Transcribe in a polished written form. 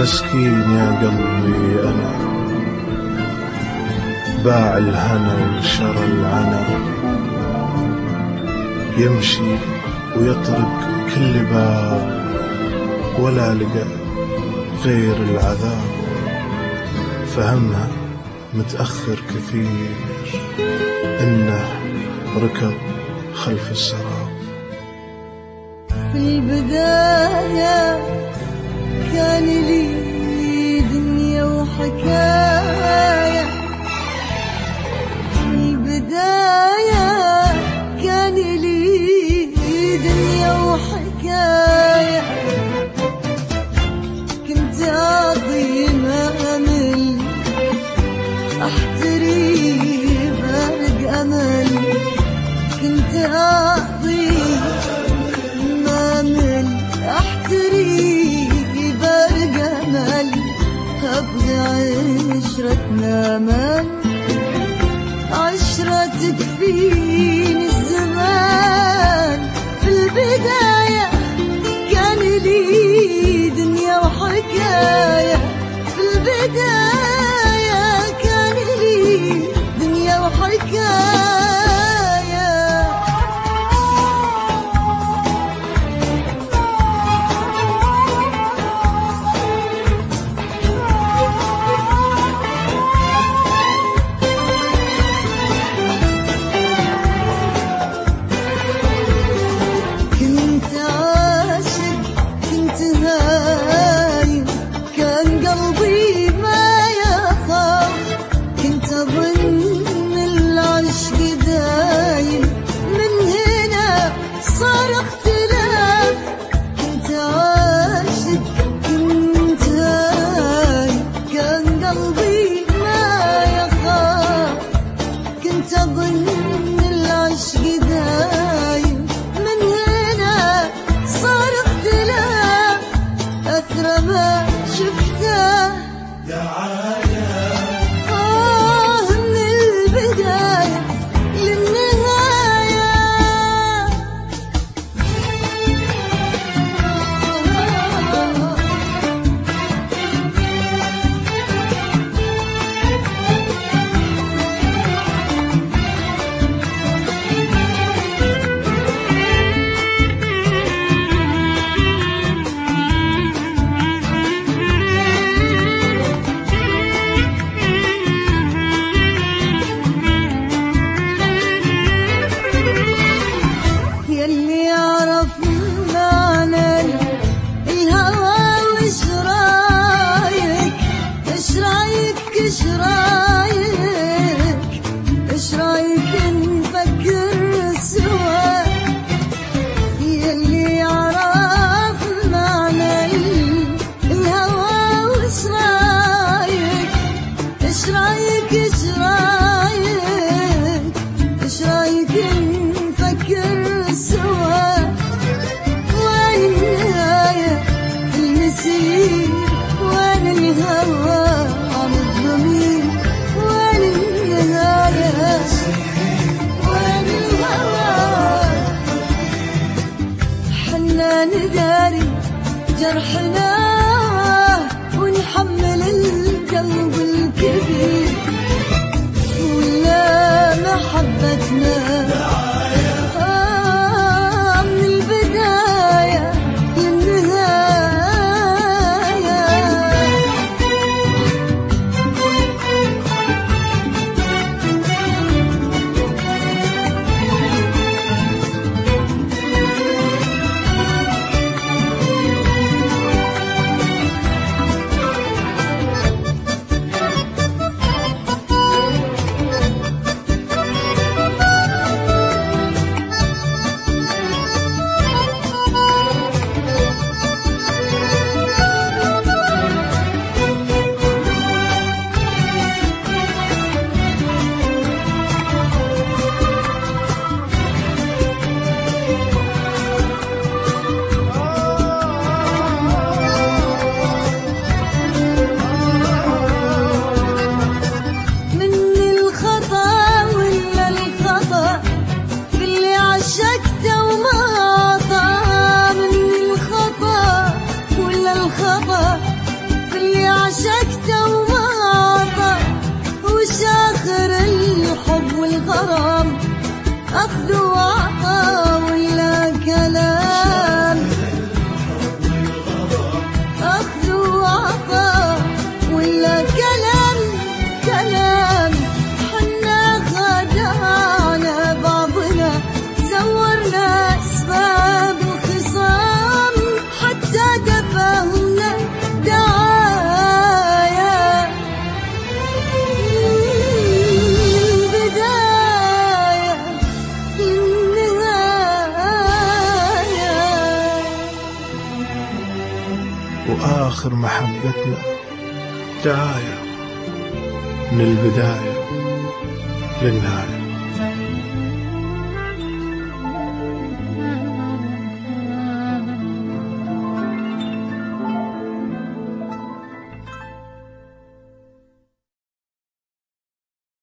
مسكين يا قلبي أنا، باع الهنا وشرى العنا، يمشي ويطرق كل باب ولا لقى غير العذاب، فهمها متأخر كثير إنه ركض خلف السراب. في البداية كان لي دنيا وحكاية، في البداية كان لي دنيا وحكاية، كنت أعظيم أمل أحتري بارق أمل، كنت أعظيم أمل أحتري بارق أمل، أبغي عشرتنا أمل، عشرة تكفيني الزمان. في البداية كان لي دنيا وحكاية، في البداية كان لي دنيا وحكاية. كنت عاشق كنت هايم، كان والغرام أخذ وعطا ولا كلام، أخذ وعطا ولا كلام، كلام حنا خدعنا بعضنا، زورنا أسباب وخصام حتى تفاهمنا دعايا. بداية للنهاية، وآخر محبتنا دعاية من البداية للنهاية.